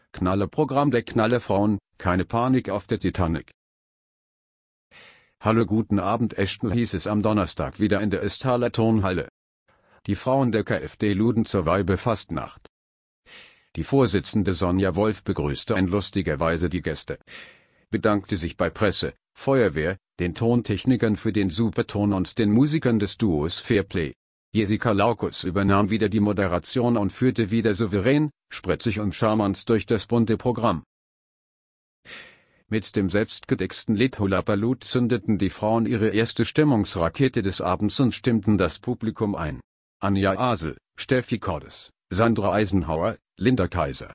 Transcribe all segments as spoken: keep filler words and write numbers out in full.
Knalleprogramm der Knallefrauen, keine Panik auf der Titanic. Hallo, guten Abend Ashton, hieß es am Donnerstag wieder in der Östaler Turnhalle. Die Frauen der KfD luden zur Weibefastnacht. Die Vorsitzende Sonja Wolf begrüßte in lustiger Weise die Gäste, bedankte sich bei Presse, Feuerwehr, den Tontechnikern für den Superton und den Musikern des Duos Fairplay. Jessica Laukus übernahm wieder die Moderation und führte wieder souverän, spritzig und charmant durch das bunte Programm. Mit dem selbstgetexteten Lied Hullabaloo zündeten die Frauen ihre erste Stimmungsrakete des Abends und stimmten das Publikum ein. Anja Asel, Steffi Cordes, Sandra Eisenhauer, Linda Kaiser.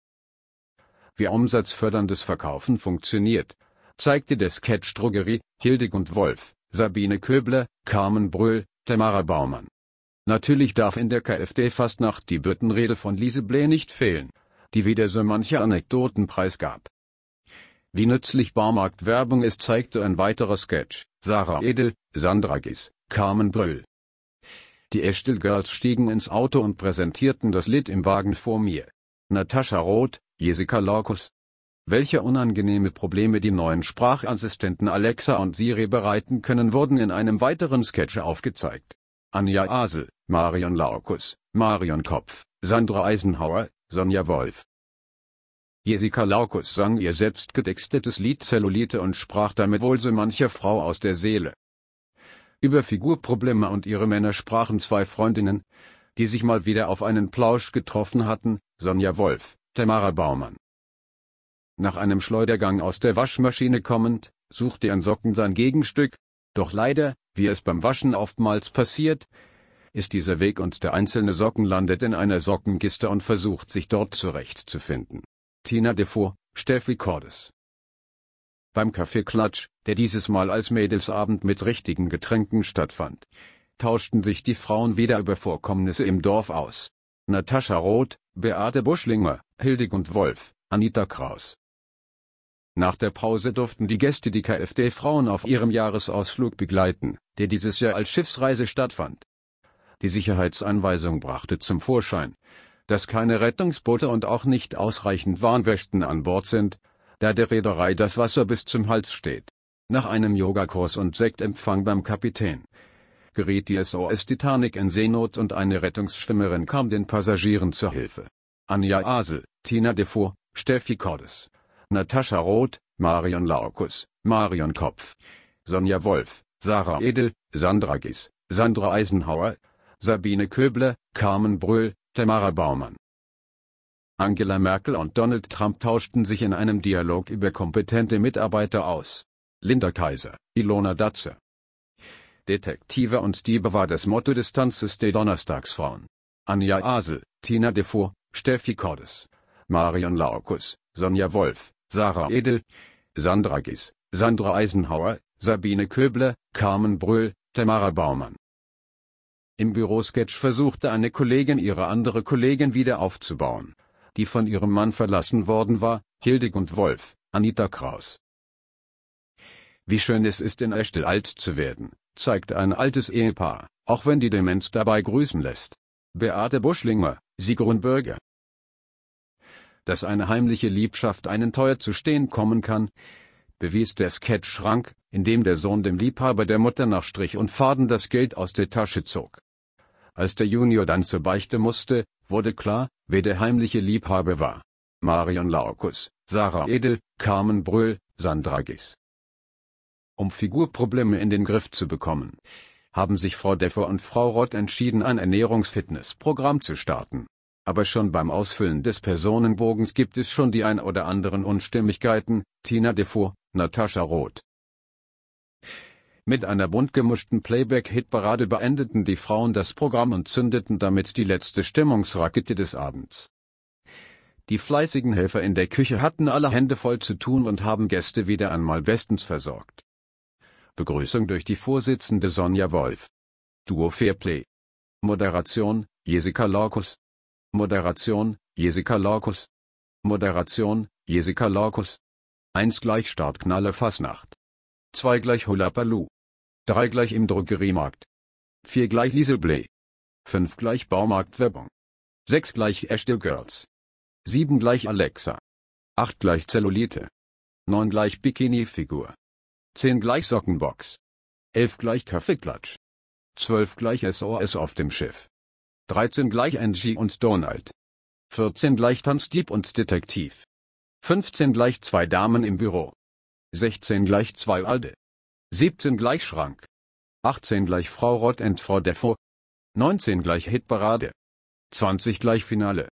Wie umsatzförderndes Verkaufen funktioniert, zeigte der Sketch Drogerie, Hildegund Wolf, Sabine Köbler, Carmen Bröhl, Tamara Baumann. Natürlich darf in der KfD-Fastnacht die Büttenrede von Lise Bley nicht fehlen, die wieder so manche Anekdoten preisgab. Wie nützlich Baumarktwerbung ist, zeigte ein weiterer Sketch, Sarah Edel, Sandra Gies, Carmen Bröhl. Die Eshtel Girls stiegen ins Auto und präsentierten das Lied im Wagen vor mir. Natascha Roth, Jessica Laukus. Welche unangenehme Probleme die neuen Sprachassistenten Alexa und Siri bereiten können, wurden in einem weiteren Sketch aufgezeigt. Anja Asel, Marion Laukus, Marion Kopf, Sandra Eisenhauer, Sonja Wolf. Jessica Laukus sang ihr selbstgetextetes Lied Zellulite und sprach damit wohl so mancher Frau aus der Seele. Über Figurprobleme und ihre Männer sprachen zwei Freundinnen, die sich mal wieder auf einen Plausch getroffen hatten, Sonja Wolf, Tamara Baumann. Nach einem Schleudergang aus der Waschmaschine kommend, suchte ein Socken sein Gegenstück, doch leider, wie es beim Waschen oftmals passiert, ist dieser weg und der einzelne Socken landet in einer Sockenkiste und versucht sich dort zurechtzufinden. Tina Defoe, Steffi Cordes. Beim Kaffeeklatsch, der dieses Mal als Mädelsabend mit richtigen Getränken stattfand, tauschten sich die Frauen wieder über Vorkommnisse im Dorf aus. Natascha Roth, Beate Buschlinger, Hildegund Wolf, Anita Kraus. Nach der Pause durften die Gäste die KfD-Frauen auf ihrem Jahresausflug begleiten, der dieses Jahr als Schiffsreise stattfand. Die Sicherheitsanweisung brachte zum Vorschein, dass keine Rettungsboote und auch nicht ausreichend Warnwesten an Bord sind, da der Reederei das Wasser bis zum Hals steht. Nach einem Yogakurs und Sektempfang beim Kapitän geriet die S O S Titanic in Seenot und eine Rettungsschwimmerin kam den Passagieren zur Hilfe. Anja Asel, Tina Defoe, Steffi Cordes, Natascha Roth, Marion Laukus, Marion Kopf, Sonja Wolf, Sarah Edel, Sandra Gies, Sandra Eisenhauer, Sabine Köbler, Carmen Bröhl, Tamara Baumann. Angela Merkel und Donald Trump tauschten sich in einem Dialog über kompetente Mitarbeiter aus. Linda Kaiser, Ilona Datze. Detektive und Diebe war das Motto des Tanzes der Donnerstagsfrauen. Anja Asel, Tina Defoe, Steffi Cordes, Marion Laukus, Sonja Wolf, Sarah Edel, Sandra Gies, Sandra Eisenhauer, Sabine Köbler, Carmen Bröhl, Tamara Baumann. Im Bürosketch versuchte eine Kollegin ihre andere Kollegin wieder aufzubauen, die von ihrem Mann verlassen worden war, Hildegund Wolf, Anita Kraus. Wie schön es ist, in Eshtel alt zu werden, zeigt ein altes Ehepaar, auch wenn die Demenz dabei grüßen lässt. Beate Buschlinger, Sigrun Bürger. Dass eine heimliche Liebschaft einen teuer zu stehen kommen kann, bewies der Sketch Schrank, in dem der Sohn dem Liebhaber der Mutter nach Strich und Faden das Geld aus der Tasche zog. Als der Junior dann zur Beichte musste, wurde klar, wer der heimliche Liebhaber war. Marion Laukus, Sarah Edel, Carmen Bröhl, Sandra Gies. Um Figurprobleme in den Griff zu bekommen, haben sich Frau Defoe und Frau Roth entschieden, ein Ernährungsfitnessprogramm zu starten. Aber schon beim Ausfüllen des Personenbogens gibt es schon die ein oder anderen Unstimmigkeiten. Tina Defoe, Natascha Roth. Mit einer bunt gemischten Playback-Hitparade beendeten die Frauen das Programm und zündeten damit die letzte Stimmungsrakete des Abends. Die fleißigen Helfer in der Küche hatten alle Hände voll zu tun und haben Gäste wieder einmal bestens versorgt. Begrüßung durch die Vorsitzende Sonja Wolf. Duo Fairplay. Moderation, Jessica Laukus. Moderation, Jessica Laukus. Moderation, Jessica Laukus. eins gleich Start Knallefassnacht. zwei gleich Hullabaloo. drei gleich im Drogeriemarkt. vier gleich Lise Bley. fünf gleich Baumarktwerbung. sechs gleich Eshtel Girls. sieben gleich Alexa. acht gleich Zellulite. neun gleich Bikini-Figur. zehn gleich Sockenbox. elf gleich Kaffeeklatsch. zwölf gleich S O S auf dem Schiff. dreizehn gleich Angie und Donald. vierzehn gleich Tanzdieb und Detektiv. fünfzehn gleich zwei Damen im Büro. sechzehn gleich zwei Alde. siebzehn gleich Schrank. achtzehn gleich Frau Rott und Frau Defo. neunzehn gleich Hitparade. zwanzig gleich Finale.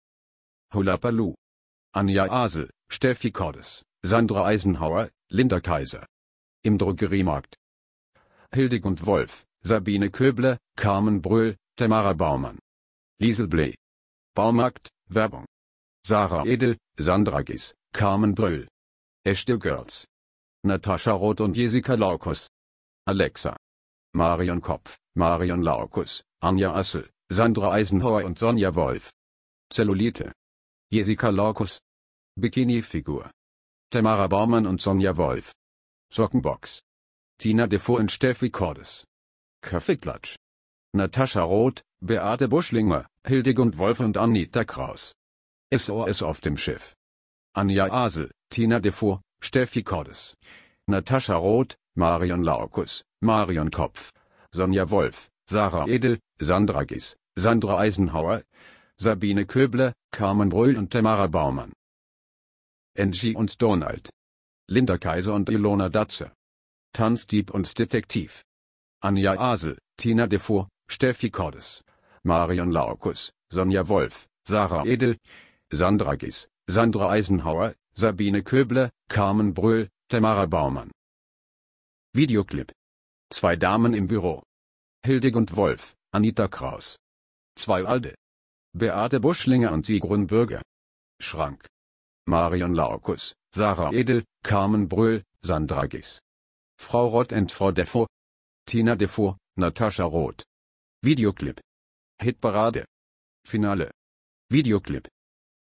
Hula Baloo. Anja Asel, Steffi Cordes, Sandra Eisenhauer, Linda Kaiser. Im Drogeriemarkt. Hildegund Wolf, Sabine Köbler, Carmen Bröhl, Tamara Baumann. Liesel Bley. Baumarkt, Werbung. Sarah Edel, Sandra Gies, Carmen Bröhl. Echte Girls. Natascha Roth und Jessica Laukus. Alexa. Marion Kopf, Marion Laukus, Anja Assel, Sandra Eisenhauer und Sonja Wolf. Zellulite. Jessica Laukus. Bikini-Figur. Tamara Baumann und Sonja Wolf. Sockenbox. Tina Defoe und Steffi Cordes. Kaffeeklatsch. Natascha Roth, Beate Buschlinger, Hildegund Wolf und Anita Kraus. S O S auf dem Schiff. Anja Asel, Tina Defoe, Steffi Cordes. Natascha Roth, Marion Laukus, Marion Kopf. Sonja Wolf, Sarah Edel, Sandra Gies, Sandra Eisenhauer. Sabine Köbler, Carmen Bröhl und Tamara Baumann. Angie und Donald. Linda Kaiser und Ilona Datze. Tanzdieb und Detektiv. Anja Asel, Tina Defoe, Steffi Cordes. Marion Laukus, Sonja Wolf, Sarah Edel. Sandra Gies, Sandra Eisenhauer, Sabine Köbler, Carmen Bröhl, Tamara Baumann. Videoclip. Zwei Damen im Büro. Hildegund Wolf, Anita Kraus. Zwei Alde. Beate Buschlinger und Sigrun Bürger. Schrank. Marion Laukus, Sarah Edel, Carmen Bröhl, Sandra Gies. Frau Rott und Frau Defo. Tina Defoe, Natascha Roth. Videoclip. Hitparade. Finale. Videoclip.